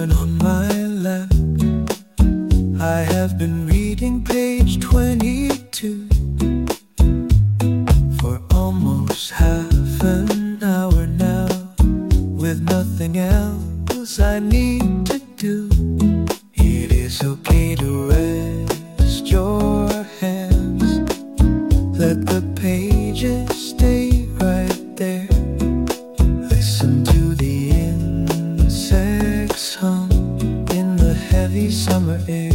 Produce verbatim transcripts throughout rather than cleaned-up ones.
open on my lap. I have been reading page twenty-two for almost half an hour now, with nothing else I need to do. It is okay to rest your hands, let the pages stay right there. Listen to the insects hum in the heavy summer air.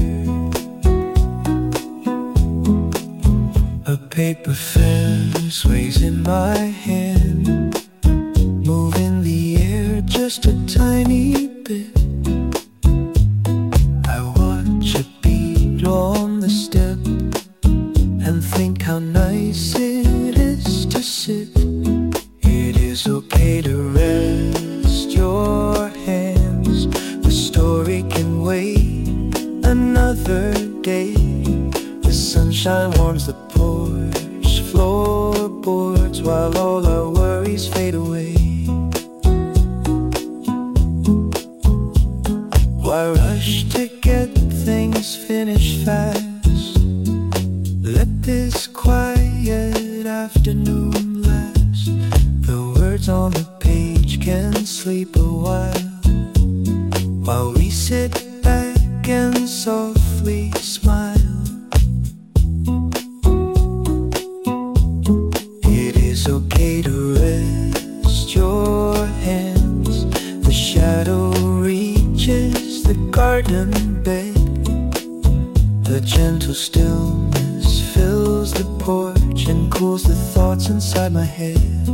A paper fan sways in my hand, moving the air just a tiny bit. I watch a beetle on the step and think how nice it is to sit. It is okay to rest your hands, the story can wait another day. The sunshine warms the porch floorboards while all our worries fade away. Why rush to get things finished fast? Let this quiet afternoon last. The words on the page can sleep a while, while we sit back and softly smile. It is okay to rest your hands. The shadow reaches the garden bed. The gentle stillness fills the porch and cools the thoughts inside my head.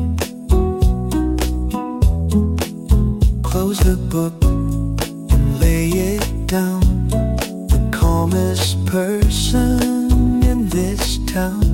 Close the book and lay it down. The calmest person in this town